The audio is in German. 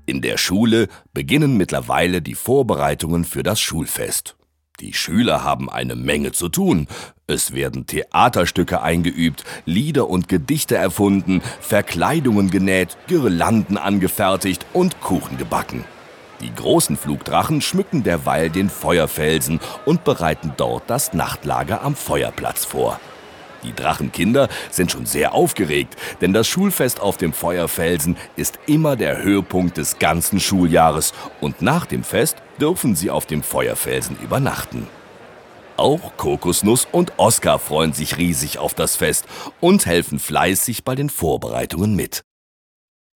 In der Schule beginnen mittlerweile die Vorbereitungen für das Schulfest. Die Schüler haben eine Menge zu tun. Es werden Theaterstücke eingeübt, Lieder und Gedichte erfunden, Verkleidungen genäht, Girlanden angefertigt und Kuchen gebacken. Die großen Flugdrachen schmücken derweil den Feuerfelsen und bereiten dort das Nachtlager am Feuerplatz vor. Die Drachenkinder sind schon sehr aufgeregt, denn das Schulfest auf dem Feuerfelsen ist immer der Höhepunkt des ganzen Schuljahres und nach dem Fest dürfen sie auf dem Feuerfelsen übernachten. Auch Kokosnuss und Oskar freuen sich riesig auf das Fest und helfen fleißig bei den Vorbereitungen mit.